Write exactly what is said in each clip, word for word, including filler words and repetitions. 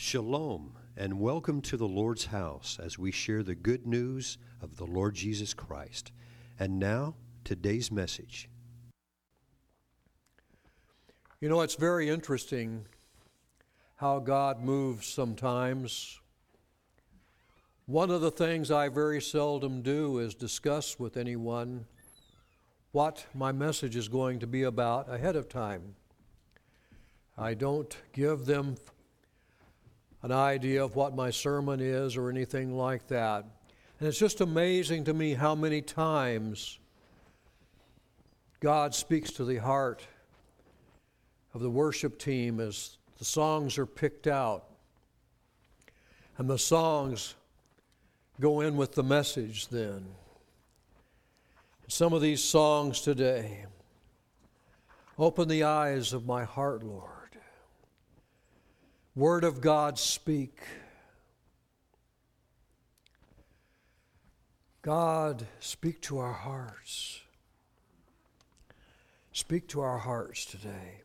Shalom, and welcome to the Lord's house as we share the good news of the Lord Jesus Christ. And now, today's message. You know, it's very interesting how God moves sometimes. One of the things I very seldom do is discuss with anyone what my message is going to be about ahead of time. I don't give them an idea of what my sermon is or anything like that. And it's just amazing to me how many times God speaks to the heart of the worship team as the songs are picked out. And the songs go in with the message then. Some of these songs today, open the eyes of my heart, Lord. Word of God, speak. God, speak to our hearts. Speak to our hearts today.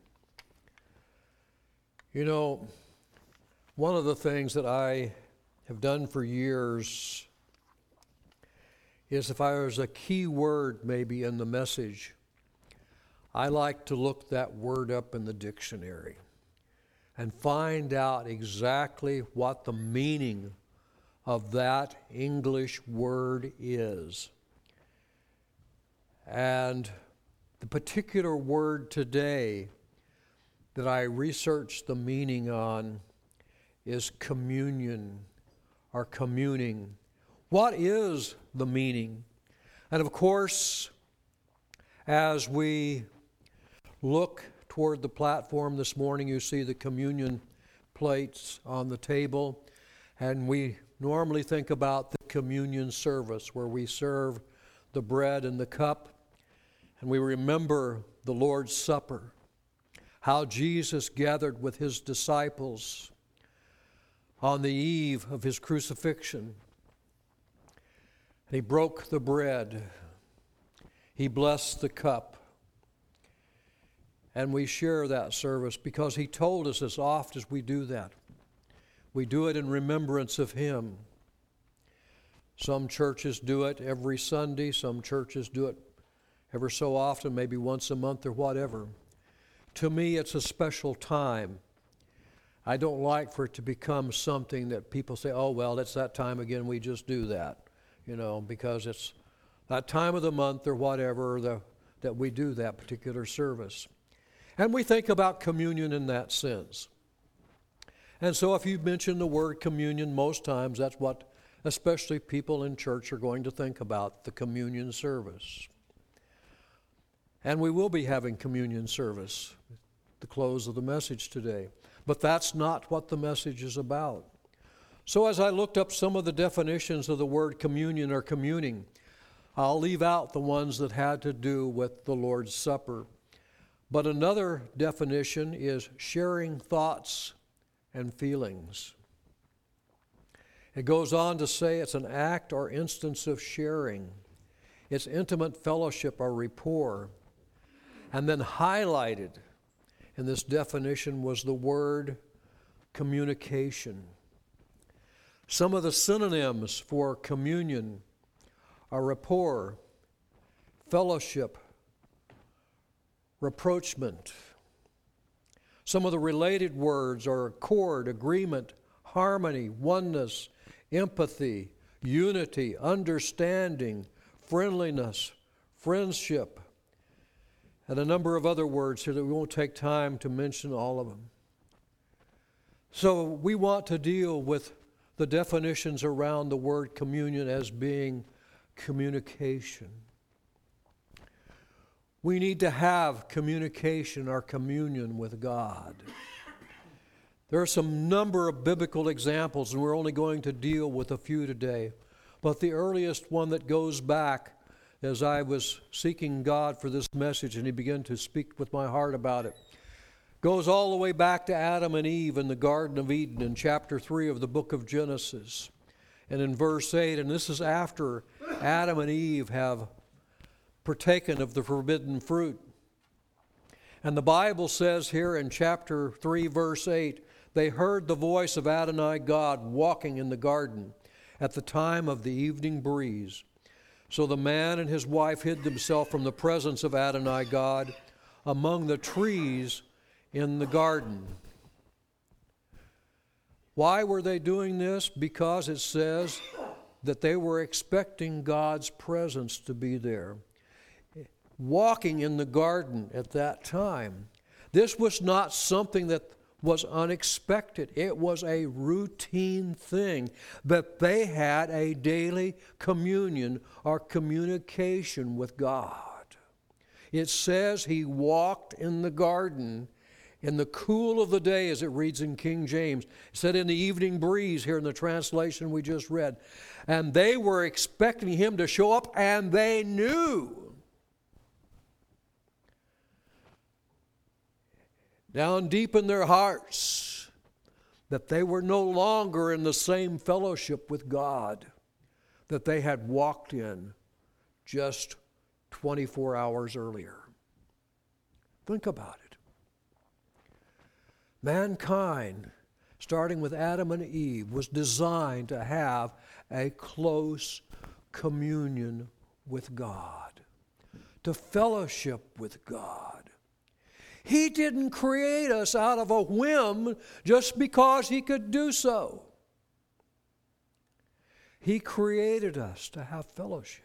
You know, one of the things that I have done for years is if I was a key word maybe in the message, I like to look that word up in the dictionary and find out exactly what the meaning of that English word is. And the particular word today that I researched the meaning on is communion or communing. What is the meaning? And of course, as we look toward the platform this morning, you see the communion plates on the table, and we normally think about the communion service where we serve the bread and the cup, and we remember the Lord's Supper, how Jesus gathered with his disciples on the eve of his crucifixion. And he broke the bread, he blessed the cup, and we share that service because he told us as oft as we do that, we do it in remembrance of him. Some churches do it every Sunday. Some churches do it ever so often, maybe once a month or whatever. To me, it's a special time. I don't like for it to become something that people say, oh, well, it's that time again, we just do that, you know, because it's that time of the month or whatever the, that we do that particular service. And we think about communion in that sense. And so if you mention the word communion, most times that's what especially people in church are going to think about, the communion service. And we will be having communion service at the close of the message today. But that's not what the message is about. So as I looked up some of the definitions of the word communion or communing, I'll leave out the ones that had to do with the Lord's Supper. But another definition is sharing thoughts and feelings. It goes on to say it's an act or instance of sharing. It's intimate fellowship or rapport. And then highlighted in this definition was the word communication. Some of the synonyms for communion are rapport, fellowship, rapprochement. Some of the related words are accord, agreement, harmony, oneness, empathy, unity, understanding, friendliness, friendship, and a number of other words here that we won't take time to mention all of them. So we want to deal with the definitions around the word communion as being communication. We need to have communication or communion with God. There are some number of biblical examples, and we're only going to deal with a few today. But the earliest one that goes back, as I was seeking God for this message, and he began to speak with my heart about it, goes all the way back to Adam and Eve in the Garden of Eden in chapter three of the book of Genesis. And in verse eight, and this is after Adam and Eve have partaken of the forbidden fruit. And the Bible says here in chapter three, verse eight, they heard the voice of Adonai God walking in the garden at the time of the evening breeze. So the man and his wife hid themselves from the presence of Adonai God among the trees in the garden. Why were they doing this? Because it says that they were expecting God's presence to be there. Walking in the garden at that time. This was not something that was unexpected. It was a routine thing that they had a daily communion or communication with God. It says he walked in the garden in the cool of the day, as it reads in King James. It said in the evening breeze here in the translation we just read. And they were expecting him to show up, and they knew down deep in their hearts that they were no longer in the same fellowship with God that they had walked in just twenty-four hours earlier. Think about it. Mankind, starting with Adam and Eve, was designed to have a close communion with God, to fellowship with God. He didn't create us out of a whim just because he could do so. He created us to have fellowship.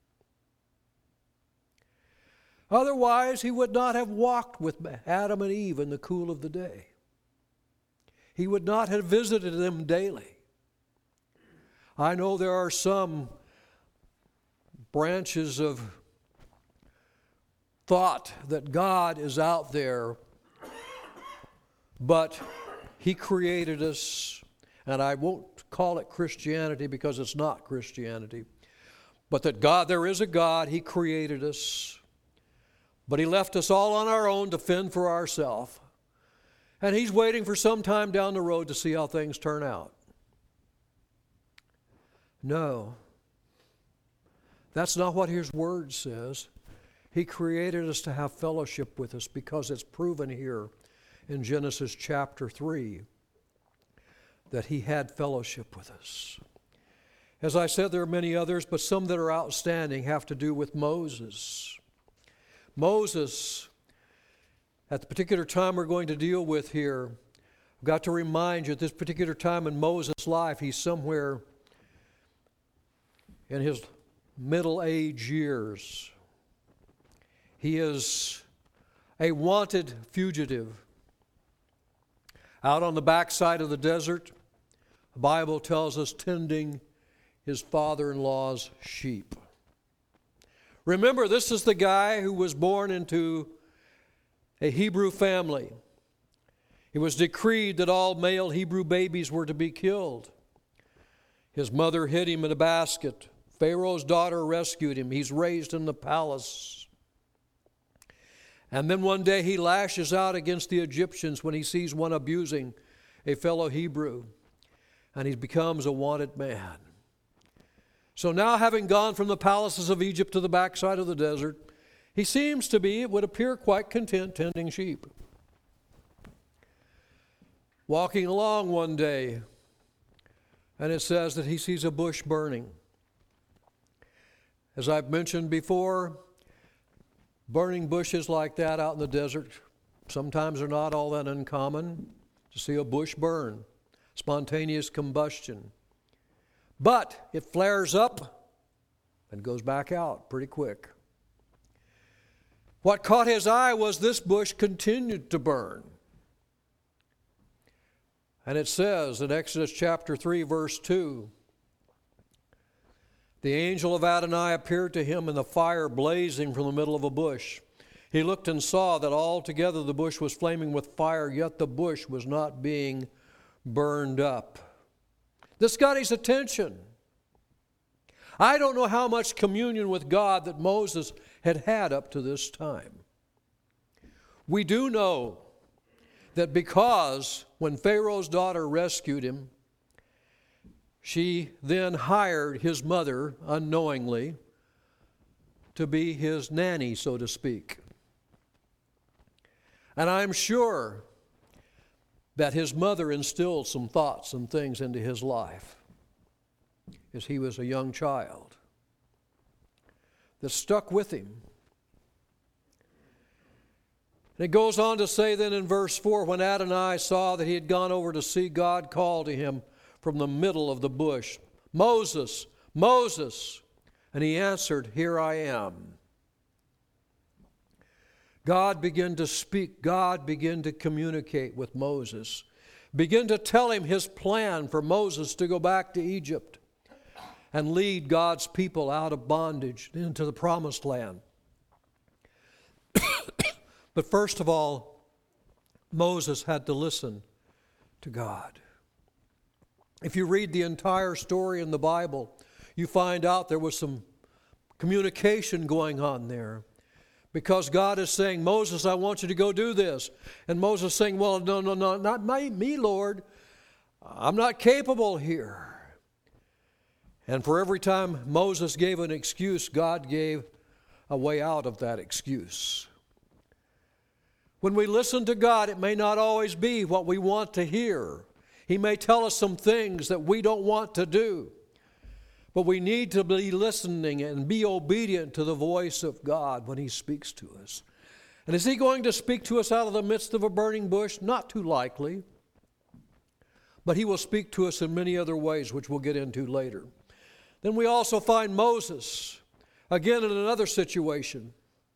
Otherwise, he would not have walked with Adam and Eve in the cool of the day. He would not have visited them daily. I know there are some branches of thought that God is out there, but he created us, and I won't call it Christianity because it's not Christianity, but that God, there is a God, he created us, but he left us all on our own to fend for ourselves, and he's waiting for some time down the road to see how things turn out. No, that's not what his word says. He created us to have fellowship with us because it's proven here in Genesis chapter three that he had fellowship with us. As I said, there are many others, but some that are outstanding have to do with Moses. Moses, at the particular time we're going to deal with here, I've got to remind you at this particular time in Moses' life, he's somewhere in his middle age years. He is a wanted fugitive. Out on the backside of the desert, the Bible tells us tending his father-in-law's sheep. Remember, this is the guy who was born into a Hebrew family. It was decreed that all male Hebrew babies were to be killed. His mother hid him in a basket. Pharaoh's daughter rescued him. He's raised in the palace. And then one day he lashes out against the Egyptians when he sees one abusing a fellow Hebrew. And he becomes a wanted man. So now, having gone from the palaces of Egypt to the backside of the desert, he seems to be, it would appear, quite content tending sheep. Walking along one day, and it says that he sees a bush burning. As I've mentioned before, burning bushes like that out in the desert sometimes are not all that uncommon to see a bush burn, spontaneous combustion. But it flares up and goes back out pretty quick. What caught his eye was this bush continued to burn. And it says in Exodus chapter three, verse two, the angel of Adonai appeared to him in the fire blazing from the middle of a bush. He looked and saw that altogether the bush was flaming with fire, yet the bush was not being burned up. This got his attention. I don't know how much communion with God that Moses had had up to this time. We do know that because when Pharaoh's daughter rescued him, she then hired his mother unknowingly to be his nanny, so to speak. And I'm sure that his mother instilled some thoughts and things into his life as he was a young child that stuck with him. And it goes on to say then in verse four, when Adonai saw that he had gone over to see, God called to him from the middle of the bush, Moses, Moses. And he answered, Here I am. God began to speak. God began to communicate with Moses. Begin to tell him his plan for Moses to go back to Egypt and lead God's people out of bondage into the promised land. But first of all, Moses had to listen to God. If you read the entire story in the Bible, you find out there was some communication going on there. Because God is saying, Moses, I want you to go do this. And Moses saying, well, no, no, no, not my, me, Lord. I'm not capable here. And for every time Moses gave an excuse, God gave a way out of that excuse. When we listen to God, it may not always be what we want to hear. He may tell us some things that we don't want to do. But we need to be listening and be obedient to the voice of God when He speaks to us. And is He going to speak to us out of the midst of a burning bush? Not too likely. But He will speak to us in many other ways, which we'll get into later. Then we also find Moses, again in another situation.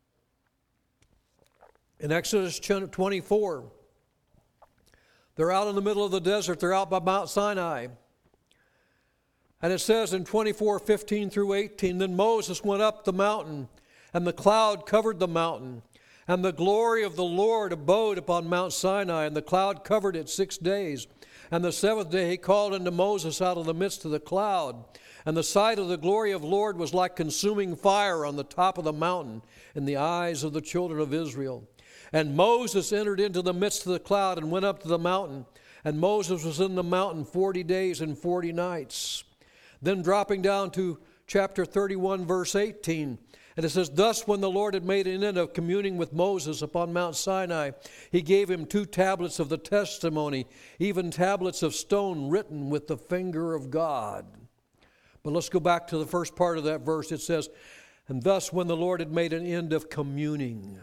In Exodus twenty-four, they're out in the middle of the desert. They're out by Mount Sinai. And it says in twenty-four, fifteen through eighteen, then Moses went up the mountain, and the cloud covered the mountain, and the glory of the Lord abode upon Mount Sinai, and the cloud covered it six days. And the seventh day he called unto Moses out of the midst of the cloud. And the sight of the glory of the Lord was like consuming fire on the top of the mountain in the eyes of the children of Israel. And Moses entered into the midst of the cloud and went up to the mountain. And Moses was in the mountain forty days and forty nights. Then dropping down to chapter thirty-one, verse eighteen, and it says, thus when the Lord had made an end of communing with Moses upon Mount Sinai, He gave him two tablets of the testimony, even tablets of stone written with the finger of God. But let's go back to the first part of that verse. It says, and thus when the Lord had made an end of communing.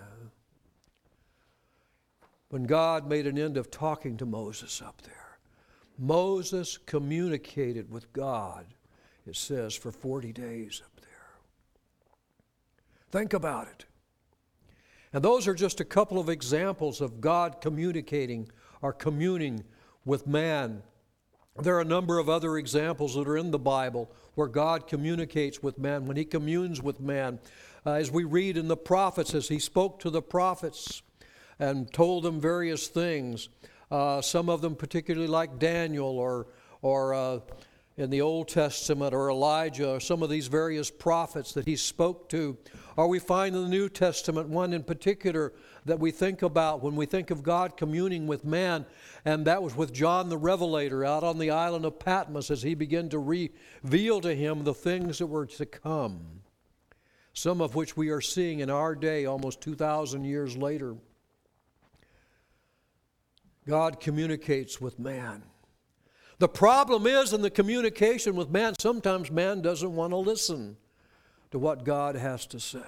When God made an end of talking to Moses up there, Moses communicated with God, it says, for forty days up there. Think about it. And those are just a couple of examples of God communicating or communing with man. There are a number of other examples that are in the Bible where God communicates with man, when He communes with man. Uh, as we read in the prophets, as He spoke to the prophets and told them various things, uh, some of them particularly like Daniel or, or uh, in the Old Testament, or Elijah, or some of these various prophets that He spoke to. Or we find in the New Testament one in particular that we think about when we think of God communing with man, and that was with John the Revelator out on the island of Patmos as he began to reveal to him the things that were to come, some of which we are seeing in our day almost two thousand years later. God communicates with man. The problem is in the communication with man, sometimes man doesn't want to listen to what God has to say.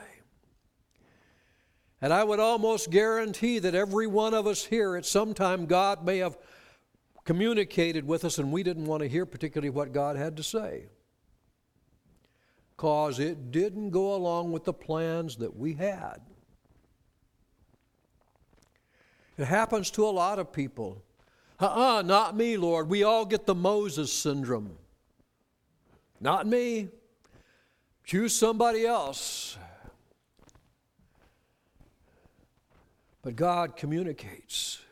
And I would almost guarantee that every one of us here, at some time, God may have communicated with us and we didn't want to hear particularly what God had to say, because it didn't go along with the plans that we had. It happens to a lot of people. Uh-uh, not me, Lord. We all get the Moses syndrome. Not me. Choose somebody else. But God communicates.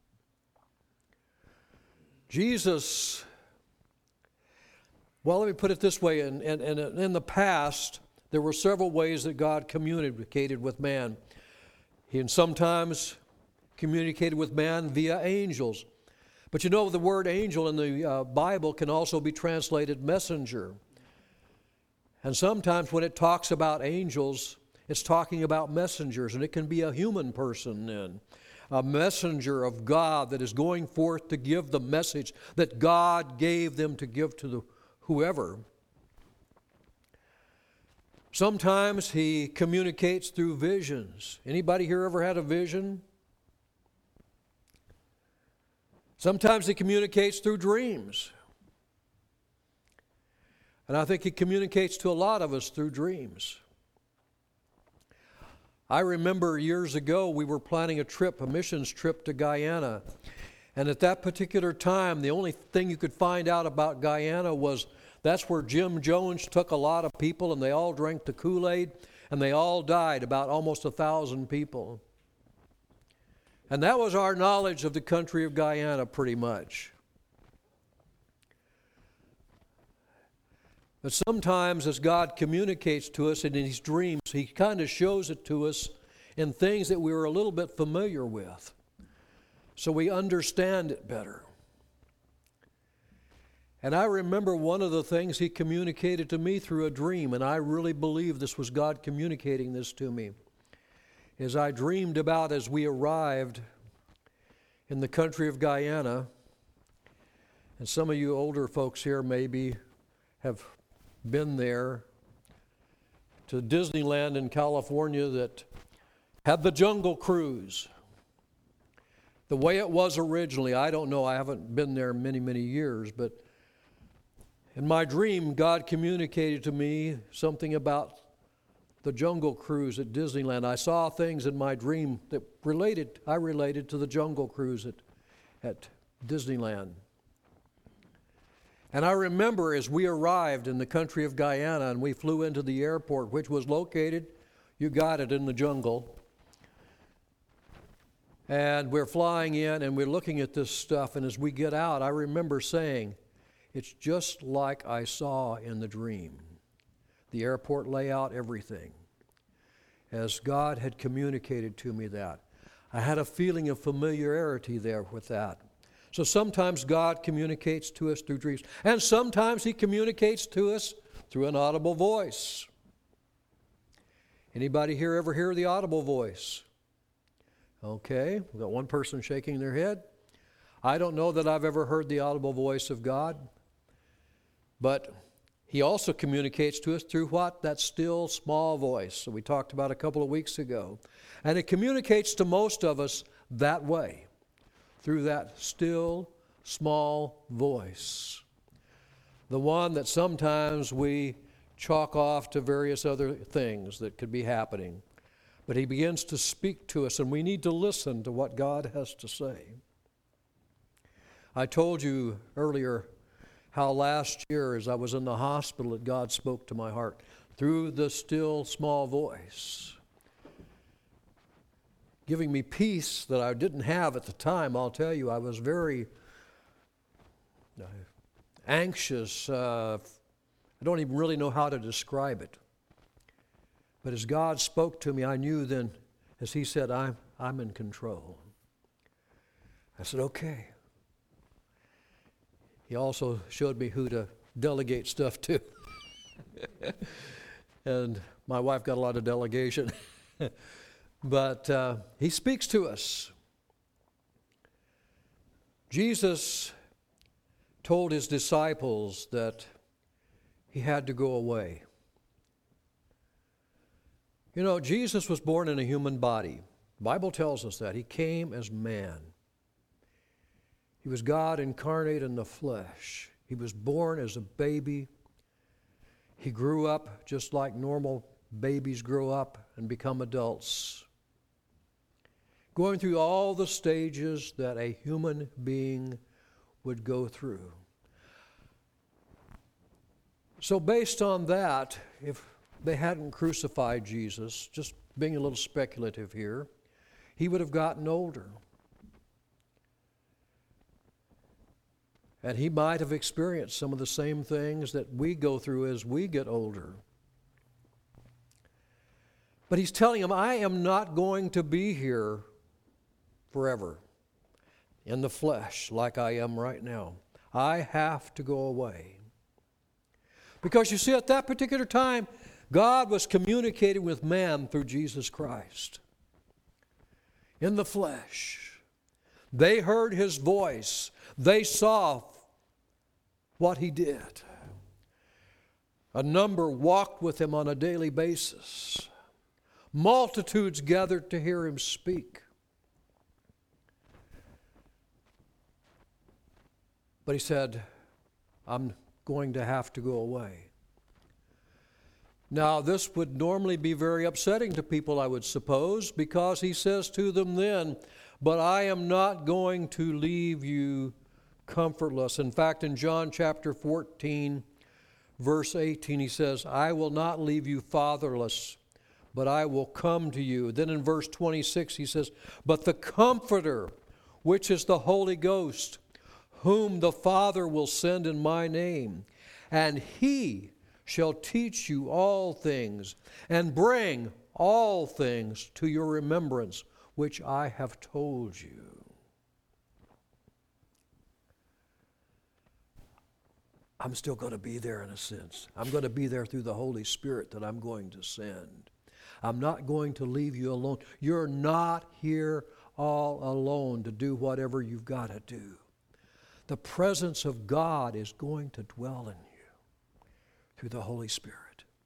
Jesus, well, let me put it this way. In, in, in the past, there were several ways that God communicated with man. He sometimes communicated with man via angels. But you know, the word angel in the uh, Bible can also be translated messenger. And sometimes when it talks about angels, it's talking about messengers, and it can be a human person then. a messenger of God that is going forth to give the message that God gave them to give to the whoever. Sometimes he communicates through visions. Anybody here ever had a vision? Sometimes he communicates through dreams. And I think he communicates to a lot of us through dreams. I remember years ago we were planning a trip, a missions trip to Guyana. And at that particular time, the only thing you could find out about Guyana was that's where Jim Jones took a lot of people and they all drank the Kool-Aid and they all died, about almost a thousand people. And that was our knowledge of the country of Guyana pretty much. But sometimes as God communicates to us in these dreams, he kind of shows it to us in things that we were a little bit familiar with, so we understand it better. And I remember one of the things he communicated to me through a dream, and I really believe this was God communicating this to me, is I dreamed about as we arrived in the country of Guyana, and some of you older folks here maybe have been there, to Disneyland in California that had the Jungle Cruise. The way it was originally, I don't know, I haven't been there many, many years, but in my dream, God communicated to me something about the Jungle Cruise at Disneyland. I saw things in my dream that related, I related to the Jungle Cruise at, at Disneyland. And I remember as we arrived in the country of Guyana and we flew into the airport, which was located, you got it, in the jungle. And we're flying in and we're looking at this stuff, and as we get out, I remember saying, it's just like I saw in the dream. The airport layout, everything. As God had communicated to me that. I had a feeling of familiarity there with that. So sometimes God communicates to us through dreams, and sometimes he communicates to us through an audible voice. Anybody here ever hear the audible voice? Okay, we've got one person shaking their head. I don't know that I've ever heard the audible voice of God, but he also communicates to us through what? That still small voice that we talked about a couple of weeks ago. And it communicates to most of us that way, through that still small voice. The one that sometimes we chalk off to various other things that could be happening. But he begins to speak to us, and we need to listen to what God has to say. I told you earlier how last year as I was in the hospital that God spoke to my heart through the still small voice, giving me peace that I didn't have at the time. I'll tell you, I was very anxious. Uh, I don't even really know how to describe it. But as God spoke to me, I knew then, as he said, I'm, I'm in control. I said, okay. He also showed me who to delegate stuff to. And my wife got a lot of delegation. But uh, he speaks to us. Jesus told his disciples that he had to go away. You know, Jesus was born in a human body. The Bible tells us that. He came as man. He was God incarnate in the flesh. He was born as a baby. He grew up just like normal babies grow up and become adults, going through all the stages that a human being would go through. So based on that, if they hadn't crucified Jesus, just being a little speculative here, he would have gotten older. And he might have experienced some of the same things that we go through as we get older. But he's telling them, I am not going to be here forever in the flesh like I am right now. I have to go away. Because you see, at that particular time, God was communicating with man through Jesus Christ. in the flesh. They heard his voice. They saw what he did. A number walked with him on a daily basis. Multitudes gathered to hear him speak. But he said, I'm going to have to go away. Now, this would normally be very upsetting to people, I would suppose, because he says to them then, but I am not going to leave you comfortless. In fact, in John chapter fourteen, verse eighteen, he says, I will not leave you fatherless, but I will come to you. Then in verse twenty-six, he says, but the Comforter, which is the Holy Ghost, whom the Father will send in my name, and he shall teach you all things, and bring all things to your remembrance, which I have told you. I'm still going to be there in a sense. I'm going to be there through the Holy Spirit that I'm going to send. I'm not going to leave you alone. You're not here all alone to do whatever you've got to do. The presence of God is going to dwell in you through the Holy Spirit.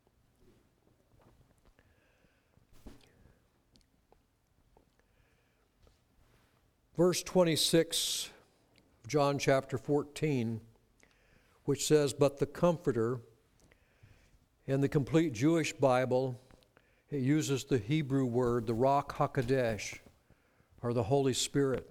Verse twenty-six of John chapter fourteen, which says, but the Comforter, in the complete Jewish Bible, it uses the Hebrew word, the Ruach HaKodesh, or the Holy Spirit,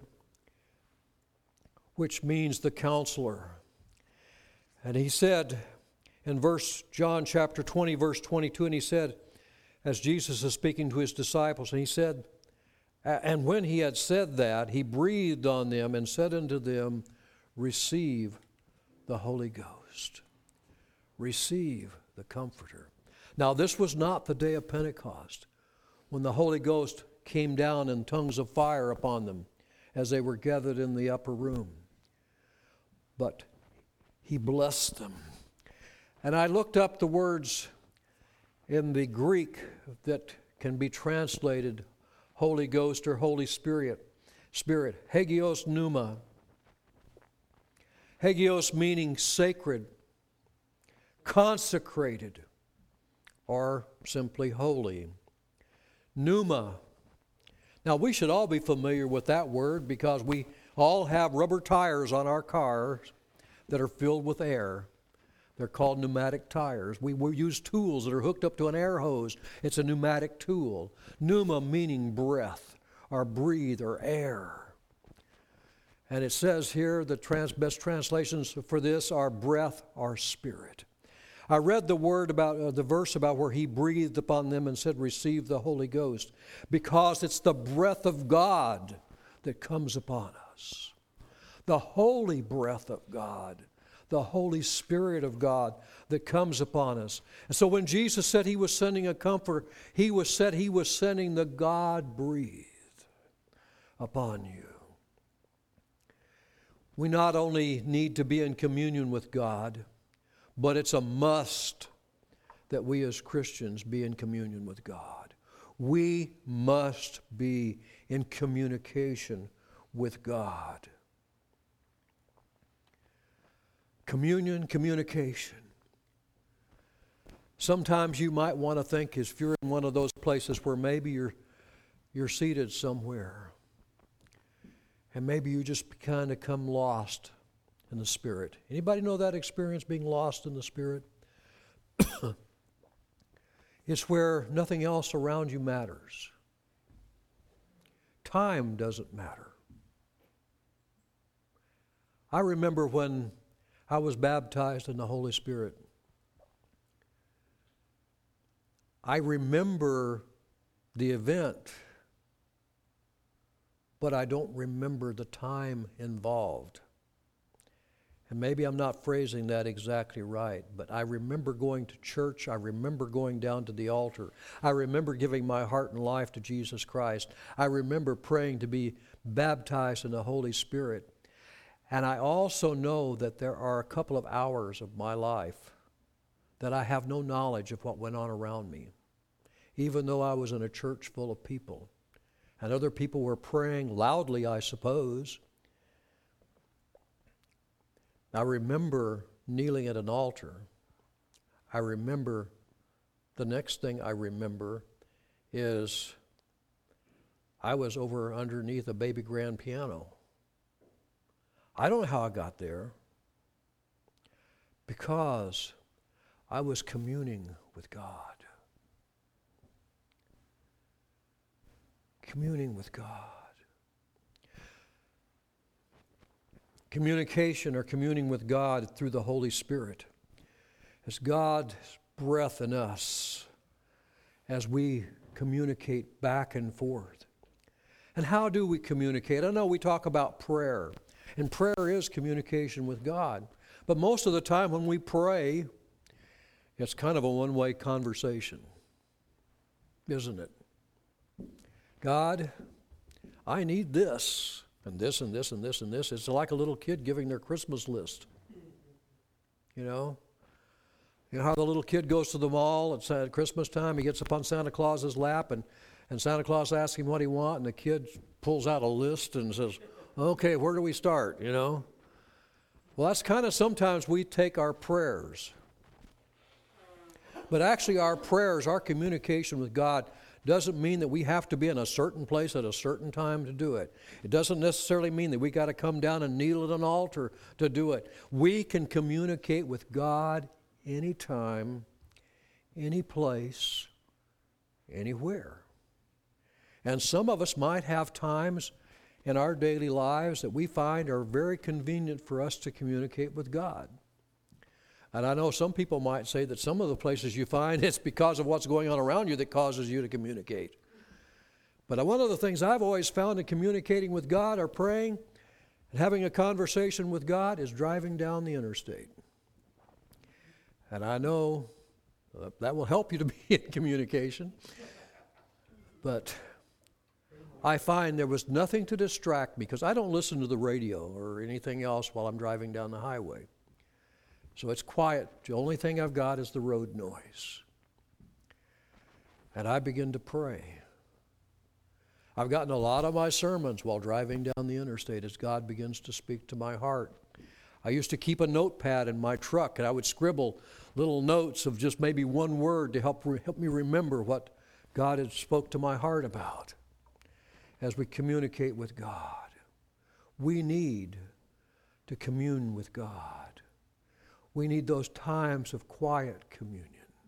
which means the counselor. And he said in verse John chapter twenty, verse twenty-two, and he said, as Jesus is speaking to his disciples, and he said, and when he had said that, he breathed on them and said unto them, receive the Holy Ghost. Receive the Comforter. Now, this was not the day of Pentecost, when the Holy Ghost came down in tongues of fire upon them as they were gathered in the upper room. But he blessed them. And I looked up the words in the Greek that can be translated Holy Ghost or Holy Spirit. Spirit, Hagios Pneuma. Hagios meaning sacred, consecrated, or simply holy. Pneuma. Now, we should all be familiar with that word because we all have rubber tires on our cars that are filled with air. They're called pneumatic tires. We, we use tools that are hooked up to an air hose. It's a pneumatic tool. Pneuma meaning breath, or breathe, or air. And it says here, the trans, best translations for this are breath or spirit. I read the word about uh, the verse about where he breathed upon them and said, receive the Holy Ghost, because it's the breath of God that comes upon us. The holy breath of God, the Holy Spirit of God that comes upon us. And so when Jesus said he was sending a comforter, he was said he was sending the God-breathed upon you. We not only need to be in communion with God, but it's a must that we as Christians be in communion with God. We must be in communication with God. Communion, communication. Sometimes you might want to think, if you're in one of those places where maybe you're you're seated somewhere, and maybe you just kind of come lost in the Spirit. Anybody know that experience, being lost in the Spirit? It's where nothing else around you matters. Time doesn't matter. I remember when I was baptized in the Holy Spirit. I remember the event, but I don't remember the time involved. And maybe I'm not phrasing that exactly right, but I remember going to church. I remember going down to the altar. I remember giving my heart and life to Jesus Christ. I remember praying to be baptized in the Holy Spirit. And I also know that there are a couple of hours of my life that I have no knowledge of what went on around me, even though I was in a church full of people. and other people were praying loudly, I suppose. I remember kneeling at an altar. I remember, the next thing I remember is I was over underneath a baby grand piano. I don't know how I got there, because I was communing with God. Communing with God. Communication or communing with God through the Holy Spirit. It's God's breath in us as we communicate back and forth. And how do we communicate? I know we talk about prayer, and prayer is communication with God. But most of the time when we pray, it's kind of a one-way conversation, isn't it? God, I need this, and this, and this, and this, and this. It's like a little kid giving their Christmas list. You know? You know how the little kid goes to the mall at Christmas time, he gets up on Santa Claus's lap, and, and Santa Claus asks him what he wants, and the kid pulls out a list and says, okay, where do we start, you know? Well, that's kind of sometimes we take our prayers. But actually our prayers, our communication with God, doesn't mean that we have to be in a certain place at a certain time to do it. It doesn't necessarily mean that we got to come down and kneel at an altar to do it. We can communicate with God anytime, any place, anywhere. And some of us might have times in our daily lives that we find are very convenient for us to communicate with God. And I know some people might say that some of the places you find it's because of what's going on around you that causes you to communicate. But one of the things I've always found in communicating with God or praying and having a conversation with God is driving down the interstate. And I know that will help you to be in communication. But I find there was nothing to distract me, because I don't listen to the radio or anything else while I'm driving down the highway. So it's quiet. The only thing I've got is the road noise. And I begin to pray. I've gotten a lot of my sermons while driving down the interstate as God begins to speak to my heart. I used to keep a notepad in my truck, and I would scribble little notes of just maybe one word to help, re- help me remember what God had spoke to my heart about as we communicate with God. We need to commune with God. We need those times of quiet communion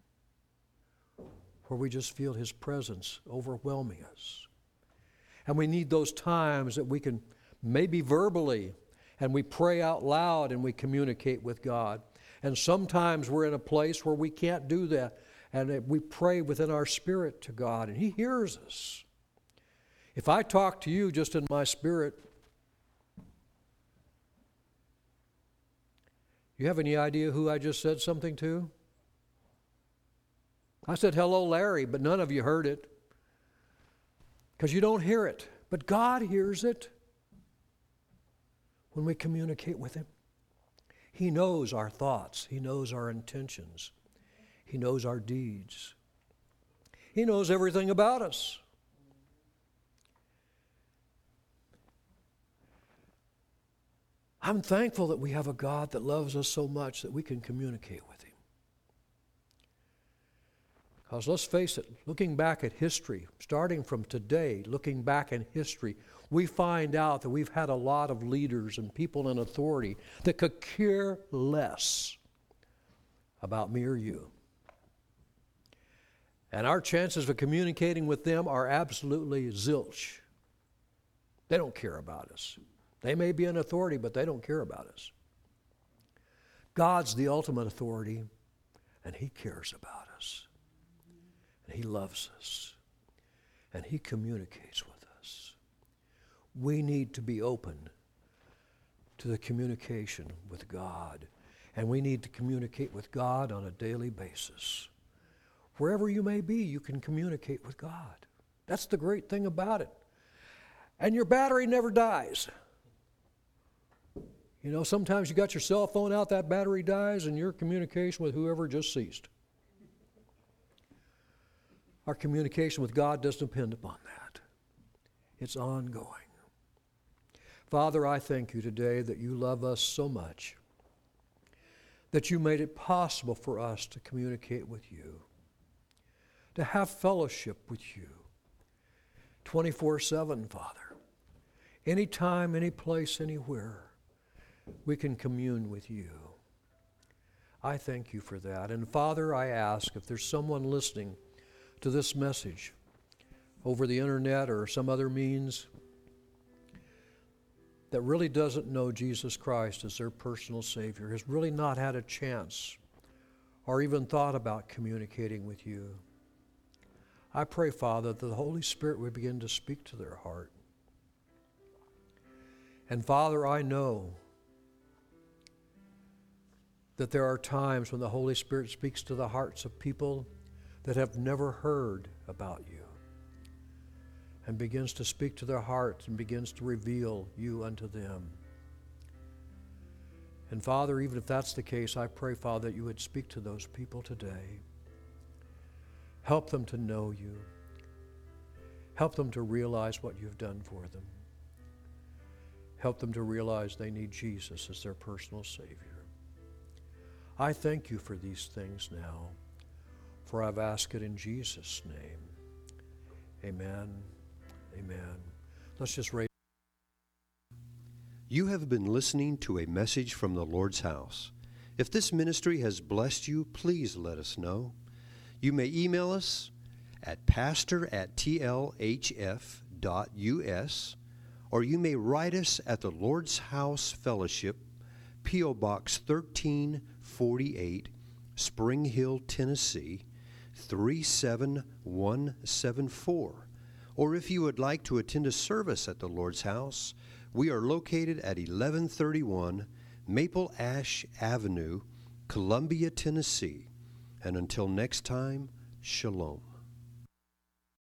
where we just feel His presence overwhelming us. And we need those times that we can maybe verbally, and we pray out loud and we communicate with God. And sometimes we're in a place where we can't do that, and we pray within our spirit to God, and He hears us. If I talk to you just in my spirit, you have any idea who I just said something to? I said, hello, Larry, but none of you heard it because you don't hear it. But God hears it when we communicate with Him. He knows our thoughts. He knows our intentions. He knows our deeds. He knows everything about us. I'm thankful that we have a God that loves us so much that we can communicate with Him. Because let's face it, looking back at history, starting from today, looking back in history, we find out that we've had a lot of leaders and people in authority that could care less about me or you. And our chances of communicating with them are absolutely zilch. They don't care about us. They may be an authority, but they don't care about us. God's the ultimate authority, and He cares about us. And He loves us. And He communicates with us. We need to be open to the communication with God. And we need to communicate with God on a daily basis. Wherever you may be, you can communicate with God. That's the great thing about it. And your battery never dies. You know, sometimes you got your cell phone out, that battery dies, and your communication with whoever just ceased. Our communication with God doesn't depend upon that. It's ongoing. Father, I thank you today that you love us so much, that you made it possible for us to communicate with you, to have fellowship with you twenty-four seven, Father. Anytime, any place, anywhere, we can commune with you. I thank you for that. And Father, I ask if there's someone listening to this message over the internet or some other means that really doesn't know Jesus Christ as their personal Savior, has really not had a chance or even thought about communicating with you, I pray, Father, that the Holy Spirit would begin to speak to their heart. And Father, I know that there are times when the Holy Spirit speaks to the hearts of people that have never heard about you, and begins to speak to their hearts and begins to reveal you unto them. And Father, even if that's the case, I pray, Father, that you would speak to those people today. Help them to know you. Help them to realize what you've done for them. Help them to realize they need Jesus as their personal Savior. I thank you for these things now, for I've asked it in Jesus' name. Amen. Amen. Let's just raise. You have been listening to a message from the Lord's house. If this ministry has blessed you, please let us know. You may email us at pastor at t l h f dot u s, or you may write us at the Lord's House Fellowship, P O Box thirteen forty-eight, Spring Hill, Tennessee, three seven one seven four. Or if you would like to attend a service at the Lord's House, we are located at eleven thirty-one Maple Ash Avenue, Columbia, Tennessee. And until next time, shalom.